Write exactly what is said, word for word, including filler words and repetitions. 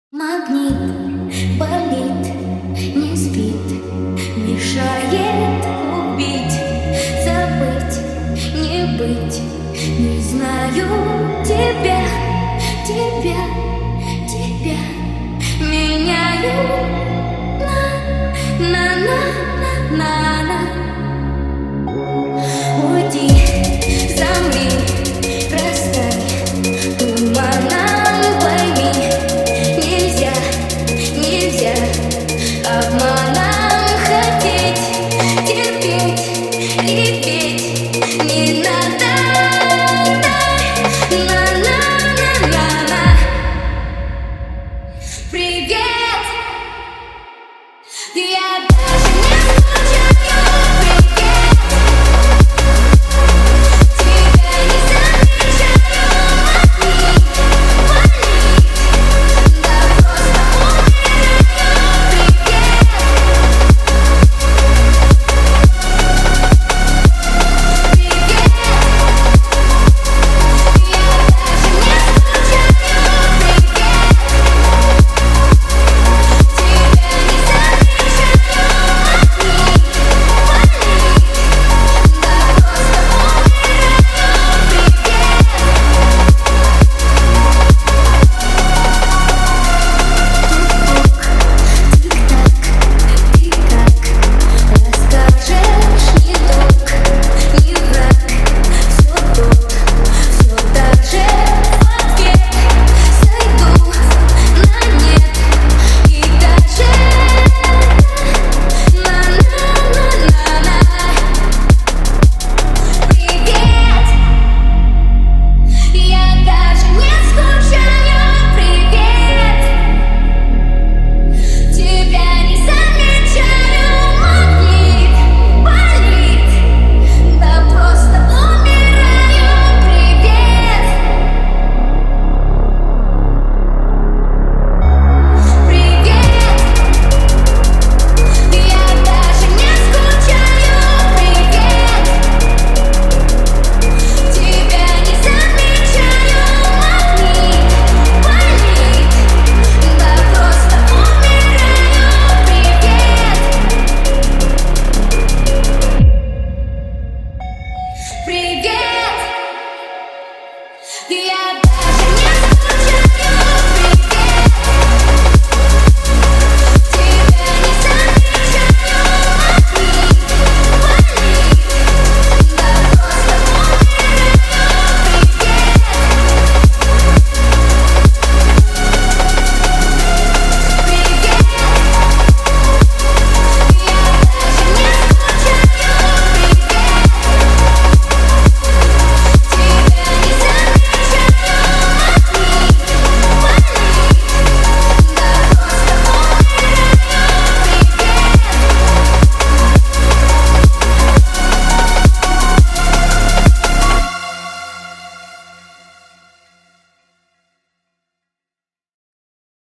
Магнит болит, не спит, мешает убить, забыть, не быть. Не знаю тебя, тебя, тебя. Меняю на, на, на, на, на. Уйди, замри, растай, туманом пойми. Нельзя, нельзя обманом хотеть, терпеть и петь. Не надо, на, на, на, на, на. Привет.